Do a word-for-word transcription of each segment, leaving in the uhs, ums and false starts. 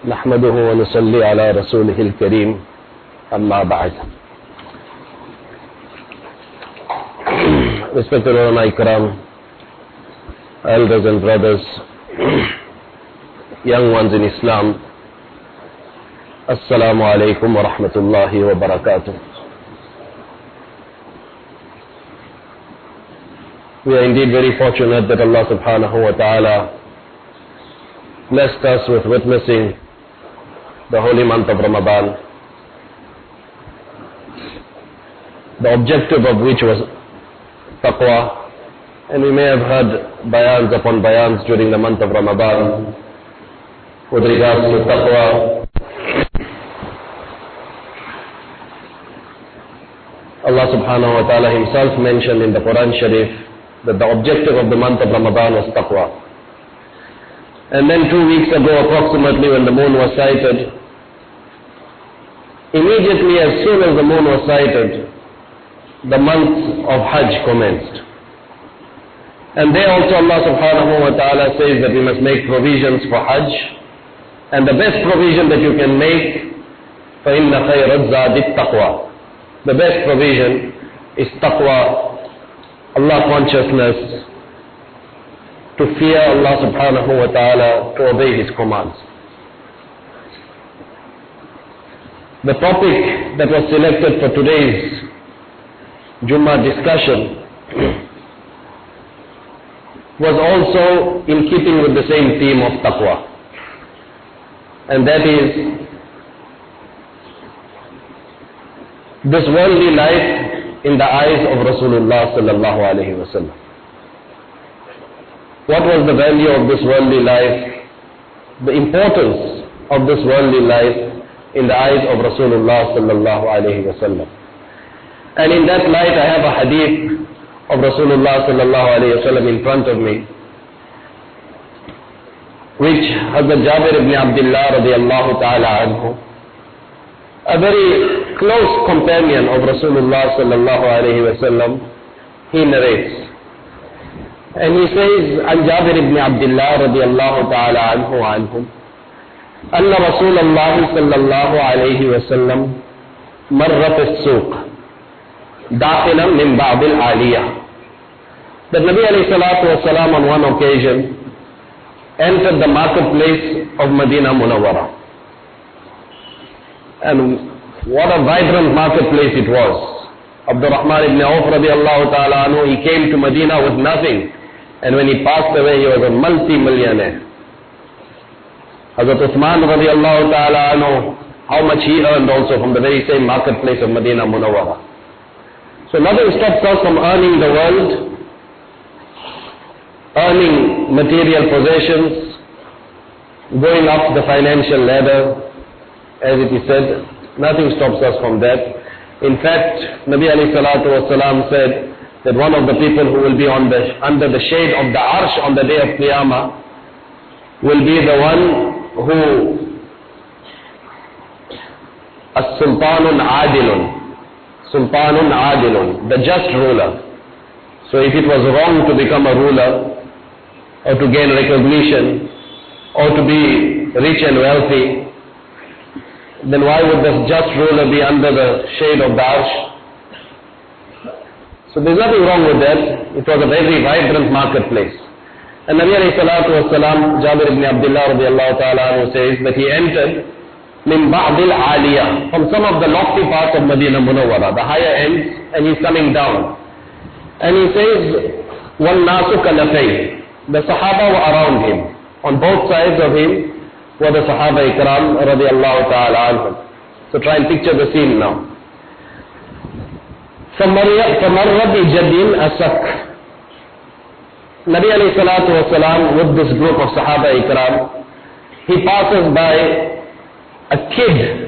نحمده ونصلي على رسوله الكريم أما بعد. Respected ulama ikram, elders and brothers, young ones in Islam, Assalamu alaikum wa rahmatullahi wa barakatuh. We are indeed very fortunate that Allah subhanahu wa ta'ala blessed us with witnessing the holy month of Ramadan, the objective of which was taqwa, and we may have heard bayans upon bayans during the month of Ramadan with regards to taqwa. Allah subhanahu wa ta'ala himself mentioned in the Quran Sharif that the objective of the month of Ramadan was taqwa. And then two weeks ago approximately, when the moon was sighted, immediately as soon as the moon was sighted, the month of Hajj commenced. And there also Allah subhanahu wa ta'ala says that we must make provisions for Hajj, and the best provision that you can make, فَإِنَّ خَيْرَ الزَّادِ التَّقْوَى. The best provision is taqwa, Allah consciousness, to fear Allah subhanahu wa ta'ala, to obey His commands. The topic that was selected for today's Jummah discussion was also in keeping with the same theme of taqwa, and that is this worldly life in the eyes of Rasulullah sallallahu alaihi wasallam. What was the value of this worldly life, the importance of this worldly life in the eyes of Rasulullah sallallahu alaihi wasallam? And in that light I have a hadith of Rasulullah sallallahu alaihi wasallam in front of me, which Hazrat Jabir ibn Abdullah radiyallahu ta'ala anhu, a very close companion of Rasulullah sallallahu alaihi wasallam, he narrates. And he says, عن جابر بن عبد الله رضي الله تعالى عنه وعنهم أن رسول الله صلى الله عليه وسلم مر في السوق داخلا من باب العالية. That Nabi alayhi salatu wasalam on one occasion entered the marketplace of Medina Munawwara. And what a vibrant marketplace it was. Abdurrahman ibn Auf radiallahu ta'ala anhu, he came to Medina with nothing, and when he passed away he was a multi-millionaire. Hazrat Uthman radiallahu ta'ala anhu, how much he earned also from the very same marketplace of Medina Munawwara. So nothing stops us from earning the world, earning material possessions, going up the financial ladder, as it is said. Nothing stops us from that. In fact, Nabi alayhi salatu wasalam said that one of the people who will be on the, under the shade of the Arsh on the day of Qiyamah will be the one who as-sultanun adilun, sultanun adilun, the just ruler. So if it was wrong to become a ruler, or to gain recognition, or to be rich and wealthy, then why would this just ruler be under the shade of the Arsh? So there's nothing wrong with that. It was a very vibrant marketplace. And Nabi alayhi salatu wasalam, Jabir ibn Abdullah radiallahu ta'ala anhu says that he entered min ba'dil aliyah, from some of the lofty parts of Medina Munawwara, the higher ends, and he's coming down. And he says, wal nasu kalafay. The Sahaba were around him. On both sides of him were the Sahaba ikram radiallahu ta'ala anhum. So try and picture the scene now. فَمَرَّ بِجَدٍ أَسَكْ. Nabi alayhi salatu wasalam with this group of Sahaba ikram, he passes by a kid,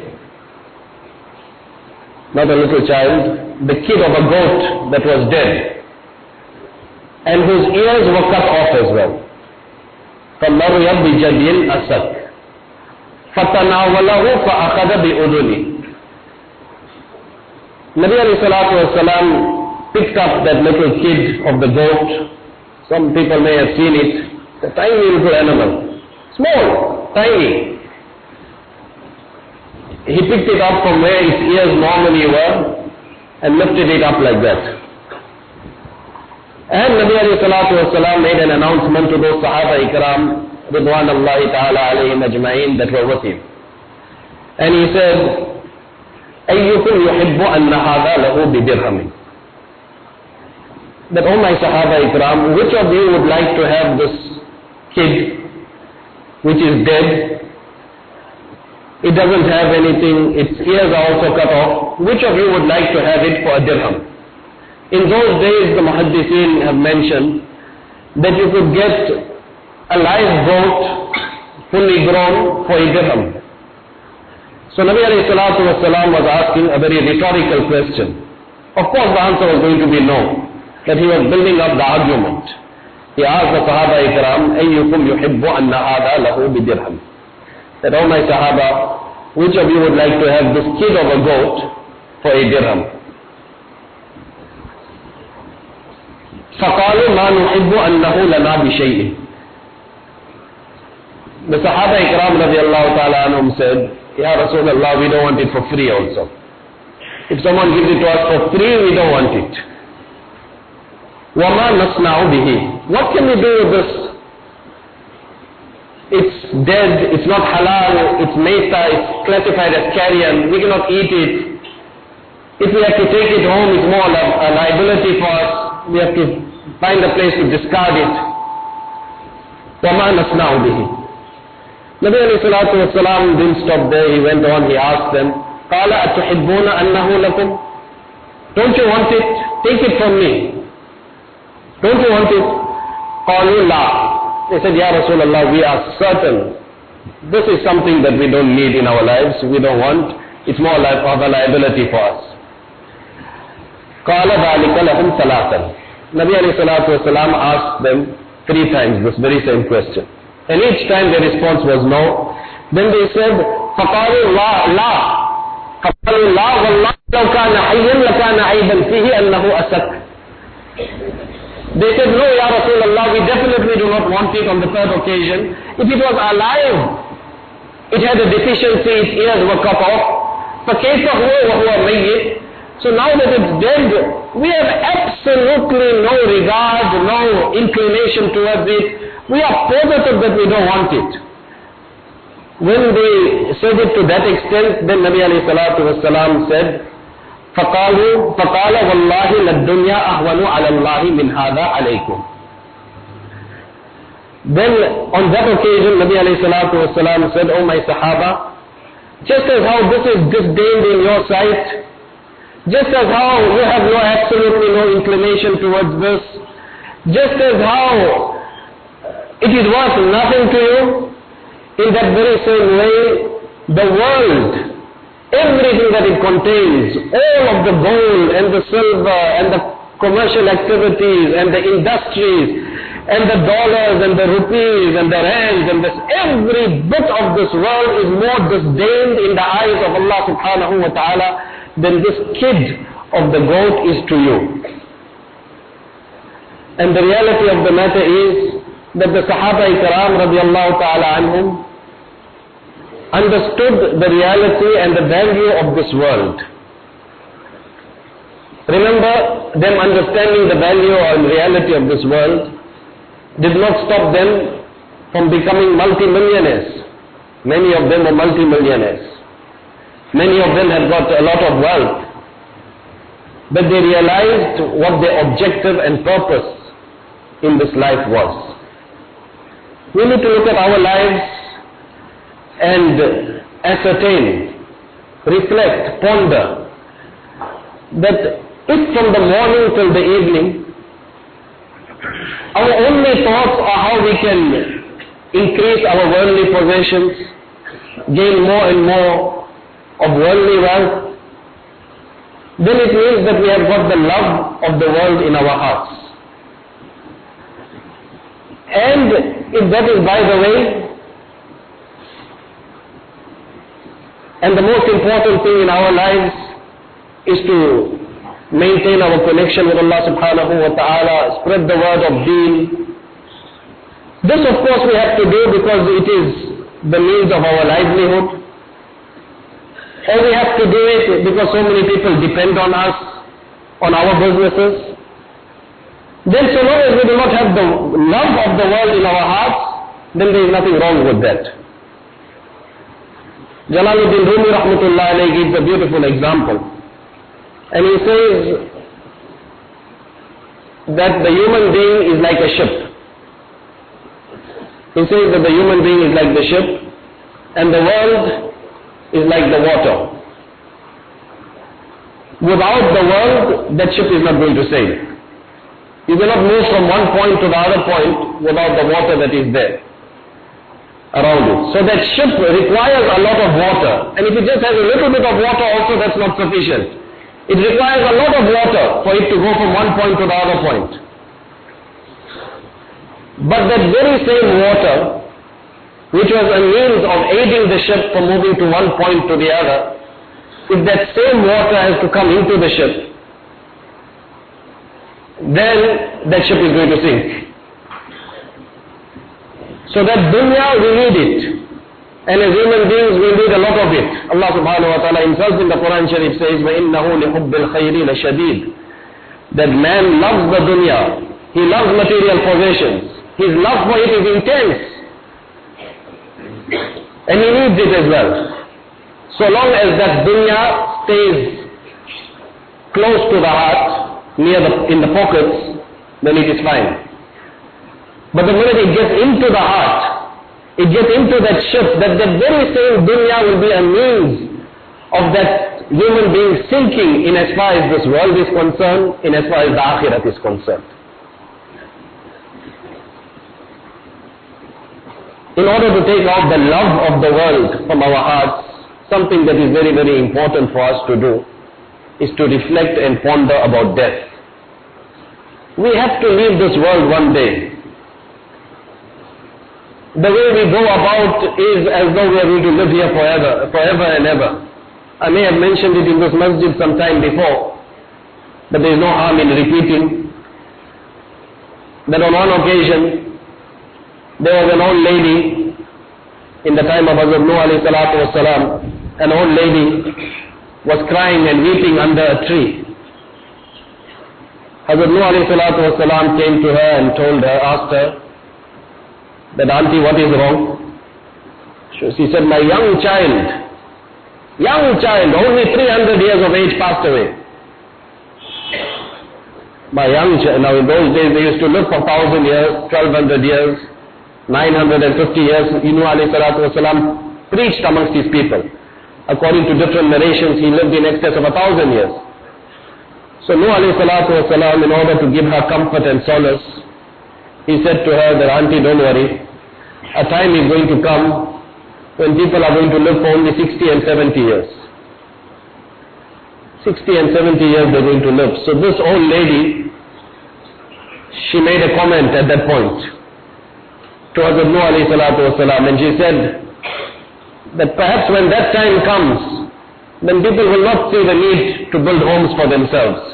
not a little child, the kid of a goat that was dead, and whose ears were cut off as well. فَمَرَّ بِجَدٍ أَسَكْ فَتَنَاوَلَهُ فَأَخَذَ بِأُذُنِهِ. Nabi alayhi salatu wasalam picked up that little kid of the goat. Some people may have seen it. It's a tiny little animal. Small, tiny. he picked it up from where its ears normally were and lifted it up like that. And Nabi alayhi salatu wasalam made an announcement to those Sahaba Ikram, Ridwanullahi ta'ala alayhim ajma'in, that were with him. And he said, أَيُّكُمْ يُحِبُّ أَنَّ هَذَا لَهُ بِدِرْهَمٍ. That, oh my Sahaba Ikram, which of you would like to have this kid which is dead? It doesn't have anything, its ears are also cut off. Which of you would like to have it for a dirham? In those days, the Muhaddithin have mentioned that you could get a live goat fully grown for a dirham. So Nabi alayhi salatu wasalam was asking a very rhetorical question. Of course the answer was going to be no, that he was building up the argument. He asked the Sahaba Ikram, أَيُّكُمْ يُحِبُّ أَنَّ هَذَا لَهُ بِدِرْهَمٍ. That, oh my Sahaba, which of you would like to have this kid of a goat for a dirham? فَقَالُوا مَا نُحِبُّ أَنَّهُ لَنَا بِشَيْءٍ. The Sahaba Ikram radiallahu ta'ala anhum said, Ya Rasulullah, we don't want it for free also. If someone gives it to us for free, we don't want it. وَمَا نَصْنَعُ بِهِ. What can we do with this? It's dead, it's not halal, it's meta, it's classified as carrion, we cannot eat it. If we have to take it home, it's more li- a liability for us. We have to find a place to discard it. وَمَا نَصْنَعُ بِهِ. Nabi alayhi salatu wasalam didn't stop there, he went on, he asked them, قَالَ أَتُحِبُّونَ أَنَّهُ لَكُمْ. Don't you want it? Take it from me. Don't you want it? قَالُوا لَا. They said, Ya Rasulullah, we are certain this is something that we don't need in our lives, we don't want, it's more like of a liability for us. قَالَ ذَلِكَ لَهُمْ ثَلَاثًا. Nabi alayhi salatu wasalam asked them three times this very same question. And each time the response was no. Then they said, فَقَالُوا لَا لَا فَقَالُوا لَا وَاللَّهِ لَوْ كَانَ حَيًّا لَكَانَ عَيْبًا فِيهِ أَنَّهُ أَسَكْ. They said, no, Ya Rasulullah, we definitely do not want it on the third occasion. If it was alive, it had a deficiency, its ears were cut off. فَكَيْفَ هُوَ وَهُوَ مَيِّتٌ. So now that it's dead, we have absolutely no regard, no inclination towards it. We are positive that we don't want it. When they said it to that extent, then Nabi alayhi salatu wasalam said, فَقَالُوا فَقَالَ وَاللَّهِ لَلدُّنْيَا أَهْوَنُ عَلَى اللَّهِ مِنْ هَذَا عَلَيْكُمْ. Then on that occasion, Nabi alayhi salatu wasalam said, oh my Sahaba, just as how this is disdained in your sight, just as how you have no absolutely no inclination towards this, just as how it is worth nothing to you, in that very same way, the world, everything that it contains, all of the gold and the silver and the commercial activities and the industries and the dollars and the rupees and the rands and this, every bit of this world is more disdained in the eyes of Allah subhanahu wa ta'ala than this kid of the goat is to you. And the reality of the matter is that the Sahaba Ikram radiallahu ta'ala anhum understood the reality and the value of this world. Remember, them understanding the value and reality of this world did not stop them from becoming multi-millionaires. Many of them were multi-millionaires. Many of them had got a lot of wealth. But they realized what their objective and purpose in this life was. We need to look at our lives and ascertain, reflect, ponder that if from the morning till the evening our only thoughts are how we can increase our worldly possessions, gain more and more of worldly wealth, then it means that we have got the love of the world in our hearts. And if that is by the way, and the most important thing in our lives is to maintain our connection with Allah subhanahu wa ta'ala, spread the word of deen. This of course we have to do because it is the means of our livelihood. or we have to do it because so many people depend on us, on our businesses, then so long as we do not have the love of the world in our hearts, then there is nothing wrong with that. Jalaluddin Rumi rahmatullah alayhi gives a beautiful example. And he says that the human being is like a ship. He says that the human being is like the ship and the world is like the water. Without the world, that ship is not going to sail. You cannot move from one point to the other point without the water that is there around it. So that ship requires a lot of water. And if it just has a little bit of water also, that's not sufficient. It requires a lot of water for it to go from one point to the other point. But that very same water, which was a means of aiding the ship from moving to one point to the other, if that same water has to come into the ship, then that ship is going to sink. So that dunya, we need it. And as human beings, we need a lot of it. Allah subhanahu wa ta'ala himself in the Quran Sharif says, وَإِنَّهُ لِحُبِّ الْخَيْرِ لَشَدِيدٌ. That man loves the dunya. He loves material possessions. His love for it is intense. And he needs it as well. So long as that dunya stays close to the heart, near the, in the pockets, then it is fine. But the minute it gets into the heart, it gets into that ship, that the very same dunya will be a means of that human being sinking in as far as this world is concerned, in as far as the akhirat is concerned. In order to take out the love of the world from our hearts, something that is very, very important for us to do is to reflect and ponder about death. We have to leave this world one day. The way we go about is as though we are going to live here forever, forever and ever. I may have mentioned it in this masjid some time before, but there is no harm in repeating that on one occasion there was an old lady in the time of Hazrat Nuh alayhi salatu wasalam. An old lady was crying and weeping under a tree. Hazrat Nuh alayhi salatu wasalam came to her and told her, asked her, that auntie, what is wrong? She said, my young child, young child, only three hundred years of age passed away. My young child, now in those days they used to live for one thousand years, twelve hundred years, nine hundred fifty years. Nuh alayhi salatu wasalam preached amongst his people. According to different narrations, he lived in excess of a thousand years. So Nuh alayhi salatu wasalam, in order to give her comfort and solace, he said to her that, auntie, don't worry, a time is going to come when people are going to live for only sixty and seventy years. sixty and seventy years they're going to live. So this old lady, she made a comment at that point to Hazrat Nuh alayhi salatu wasalam, and she said that perhaps when that time comes, then people will not see the need to build homes for themselves.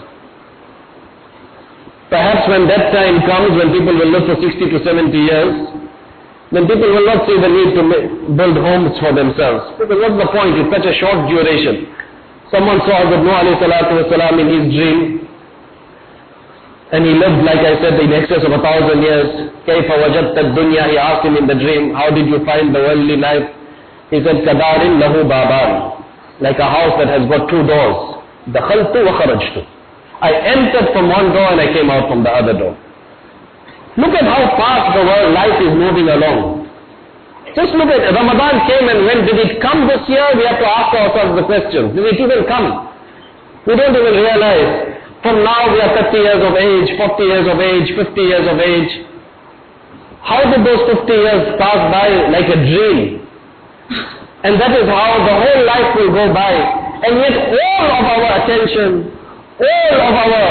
Perhaps when that time comes, when people will live for sixty to seventy years, then people will not see the need to build homes for themselves. Because what's the point? It's such a short duration. Someone saw Hazrat Nuh alayhi salatu wasalam in his dream, and he lived, like I said, in excess of a thousand years. كَيْفَ وَجَدْتَ الدُّنْيَا? He asked him in the dream, how did you find the worldly life? He said, كَدَارٍ لَهُ بَابَانِ, like a house that has got two doors. دَخَلْتُ وَخَرَجْتُ. I entered from one door and I came out from the other door. Look at how fast the world life is moving along. Just look at it. Ramadan came and went. Did it come this year? We have to ask ourselves the question. Did it even come? We don't even realize. From now we are thirty years of age, forty years of age, fifty years of age. How did those fifty years pass by like a dream? And that is how the whole life will go by. And yet all of our attention, all of our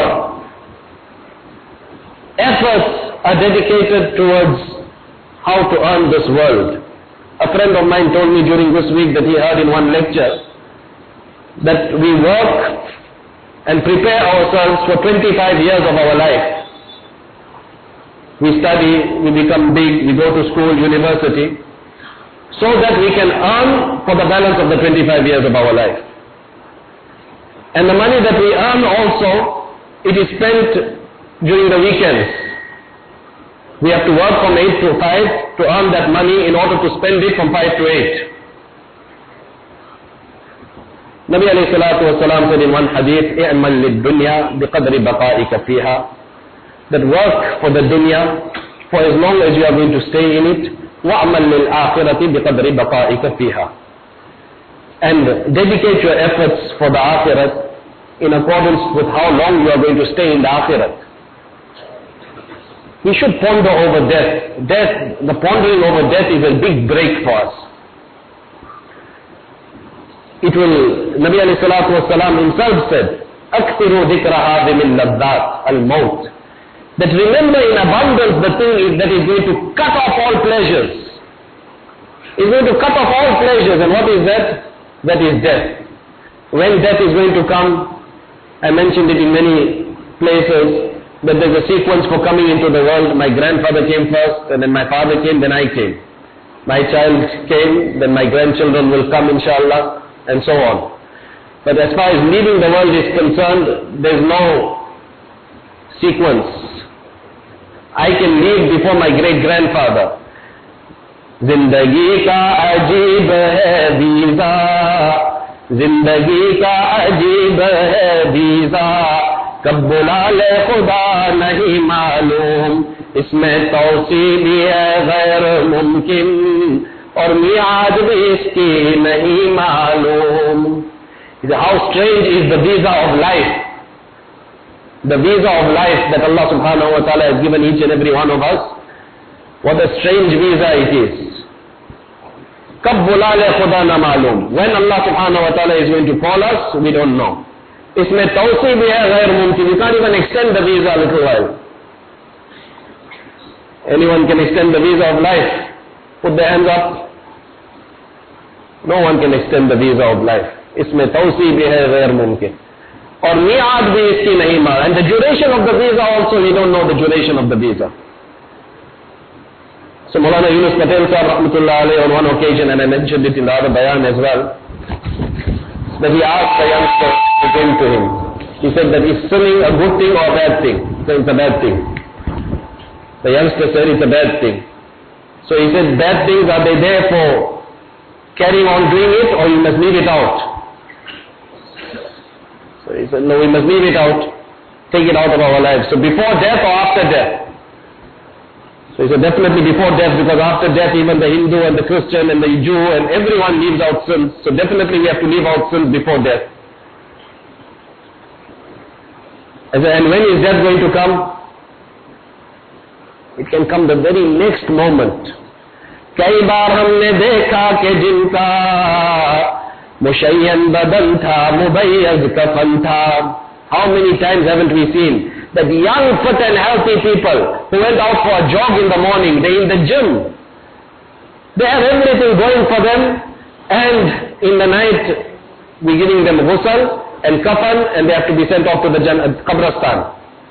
efforts are dedicated towards how to earn this world. A friend of mine told me during this week that he heard in one lecture that we work and prepare ourselves for twenty-five years of our life. We study, we become big, we go to school, university, so that we can earn for the balance of the twenty-five years of our life. And the money that we earn also, it is spent during the weekends. We have to work from eight to five to earn that money in order to spend it from five to eight. Nabi alayhi salatu wasalam said in one hadith, "I'mal lid-dunya biqadri baqa'ika fiha." That work for the dunya for as long as you are going to stay in it. وَأَعْمَلْ لِلْآخِرَةِ بِقَدْرِ بَقَائِكَ فِيهَا. And dedicate your efforts for the akhirat in accordance with how long you are going to stay in the akhirat. We should ponder over death. Death, the pondering over death is a big break for us. It will, Nabi alayhi salatu wasalam himself said, أَكْثِرُوا ذِكْرَ هَذِمِ اللَّذَّاتِ الْمَوْتِ. That remember in abundance the thing that is going to cut off all pleasures. It's going to cut off all pleasures. And what is that? That is death. When death is going to come, I mentioned it in many places, that there's a sequence for coming into the world. My grandfather came first, and then my father came, then I came. My child came, then my grandchildren will come inshallah, and so on. But as far as leaving the world is concerned, there's no sequence. I can leave before my great-grandfather. Zindagi ka ajeeb hai veeza, Zindagi ka ajeeb hai veeza, kab bula le khuda nahi maloom, isme tawsi bhi hai ghair mumkin, aur mi'aad bhi iski nahi maloom. How strange is the visa of life. The visa of life that Allah subhanahu wa ta'ala has given each and every one of us. What a strange visa it is. Kab bula le khuda na maloom. When Allah subhanahu wa ta'ala is going to call us, we don't know. Isme tawsi bhi hai ghair mumkin. You can't even extend the visa a little while. Anyone can extend the visa of life? Put their hands up. No one can extend the visa of life. Isme tawsi bhi hai ghair mumkin. Or mi'ad bhi iski nahi maar. And the duration of the visa also, we don't know the duration of the visa. So Maulana Yunus Patel sir, rahmatullah alayhi, on one occasion, and I mentioned it in the other bayan as well, that he asked the youngster who came to him. He said that is sinning a good thing or a bad thing? He said it's a bad thing. The youngster said it's a bad thing. So he said, bad things, are they there for carrying on doing it, or you must leave it out? So he said, no, we must leave it out, take it out of our lives. So before death or after death? So he said, definitely before death, because after death even the Hindu and the Christian and the Jew and everyone leaves out sins. So definitely we have to leave out sins before death. And when is death going to come? It can come the very next moment. कई बार हमने देखा कि जिनका मुशय्यन बदन था मुबय्यज कफन था. How many times haven't we seen that young, fit and healthy people who went out for a jog in the morning, they're in the gym, they have everything going for them, and in the night we're giving them ghusl and kafan, and they have to be sent off to the Qabristan.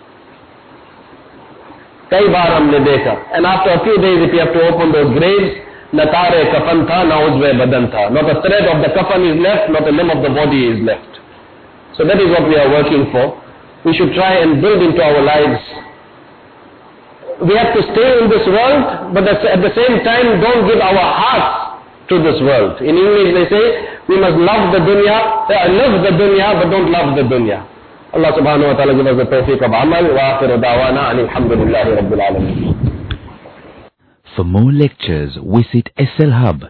कई बार हमने देखा. And after a few days, if you have to open those graves, न तारे कफन था न उज़्वे बदन था. Not a thread of the kafan is left, not a limb of the body is left. So that is what we are working for. We should try and build into our lives. We have to stay in this world, but at the same time don't give our hearts to this world. In English they say, we must love the dunya, uh, live the dunya, but don't love the dunya. Allah subhanahu wa ta'ala give us the tawfiq of amal. Wa akhiru da'wana alhamdulillahi rabbil alameen. For more lectures, visit S L Hub.